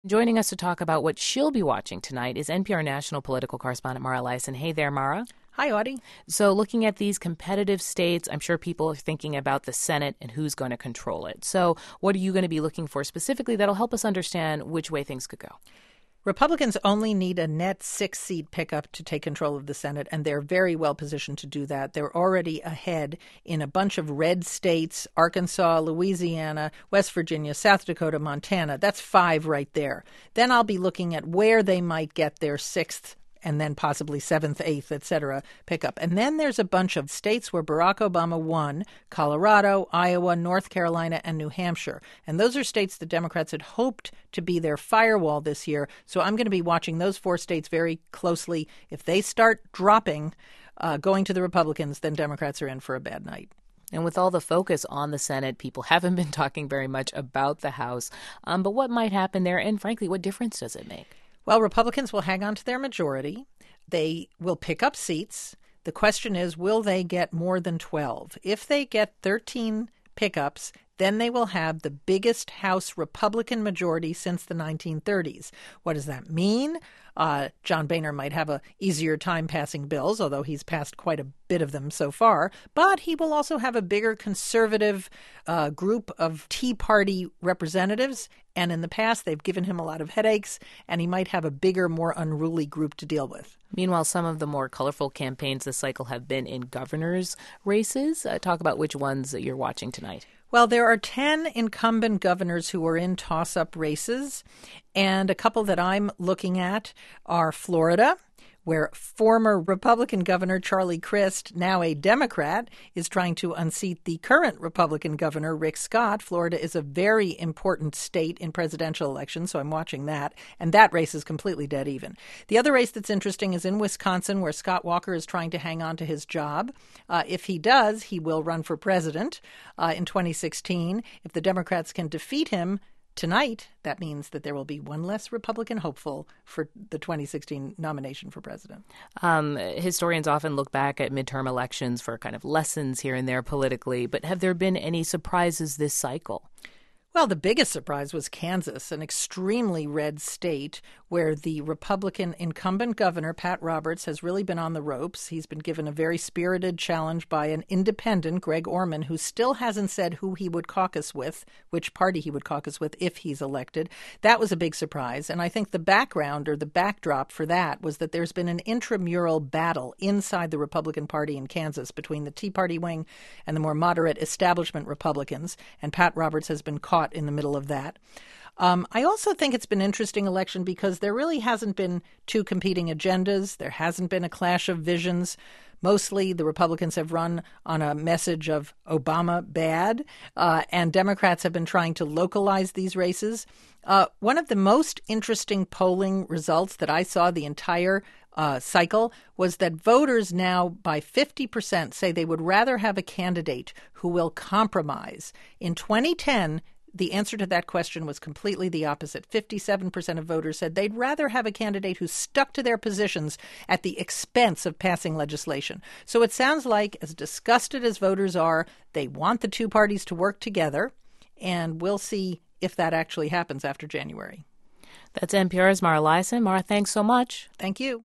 Joining us to talk about what she'll be watching tonight is NPR national political correspondent Mara Liasson. Hey there, Mara. Hi, Audie. So looking at these competitive states, I'm sure people are thinking about the Senate and who's going to control it. So what are you going to be looking for specifically that'll help us understand which way things could go? Republicans only need a net 6-seat pickup to take control of the Senate, and they're very well positioned to do that. They're already ahead in a bunch of red states: Arkansas, Louisiana, West Virginia, South Dakota, Montana. That's 5 right there. Then I'll be looking at where they might get their 6th and then possibly 7th, 8th, et cetera, pickup. And then there's a bunch of states where Barack Obama won: Colorado, Iowa, North Carolina, and New Hampshire. And those are states the Democrats had hoped to be their firewall this year. So I'm going to be watching those 4 states very closely. If they start dropping, going to the Republicans, then Democrats are in for a bad night. And with all the focus on the Senate, people haven't been talking very much about the House. But what might happen there? And frankly, what difference does it make? Well, Republicans will hang on to their majority. They will pick up seats. The question is, will they get more than 12? If they get 13 pickups, then they will have the biggest House Republican majority since the 1930s. What does that mean? John Boehner might have an easier time passing bills, although he's passed quite a bit of them so far. But he will also have a bigger conservative group of Tea Party representatives. And in the past, they've given him a lot of headaches, and he might have a bigger, more unruly group to deal with. Meanwhile, some of the more colorful campaigns this cycle have been in governors' races. Talk about which ones that you're watching tonight. Well, there are 10 incumbent governors who are in toss-up races, and a couple that I'm looking at are Florida, where former Republican Governor Charlie Crist, now a Democrat, is trying to unseat the current Republican Governor, Rick Scott. Florida is a very important state in presidential elections, so I'm watching that. And that race is completely dead even. The other race that's interesting is in Wisconsin, where Scott Walker is trying to hang on to his job. If he does, he will run for president in 2016. If the Democrats can defeat him tonight, that means that there will be one less Republican hopeful for the 2016 nomination for president. Historians often look back at midterm elections for kind of lessons here and there politically, but have there been any surprises this cycle? Well, the biggest surprise was Kansas, an extremely red state where the Republican incumbent governor, Pat Roberts, has really been on the ropes. He's been given a very spirited challenge by an independent, Greg Orman, who still hasn't said who he would caucus with, which party he would caucus with if he's elected. That was a big surprise. And I think the background or the backdrop for that was that there's been an intramural battle inside the Republican Party in Kansas between the Tea Party wing and the more moderate establishment Republicans. And Pat Roberts has been caught in the middle of that. I also think it's been an interesting election because there really hasn't been 2 competing agendas. There hasn't been a clash of visions. Mostly the Republicans have run on a message of Obama bad, and Democrats have been trying to localize these races. One of the most interesting polling results that I saw the entire cycle was that voters now by 50% say they would rather have a candidate who will compromise. In 2010, the answer to that question was completely the opposite. 57% of voters said they'd rather have a candidate who stuck to their positions at the expense of passing legislation. So it sounds like, as disgusted as voters are, they want the 2 parties to work together, and we'll see if that actually happens after January. That's NPR's Mara Liasson. Mara, thanks so much. Thank you.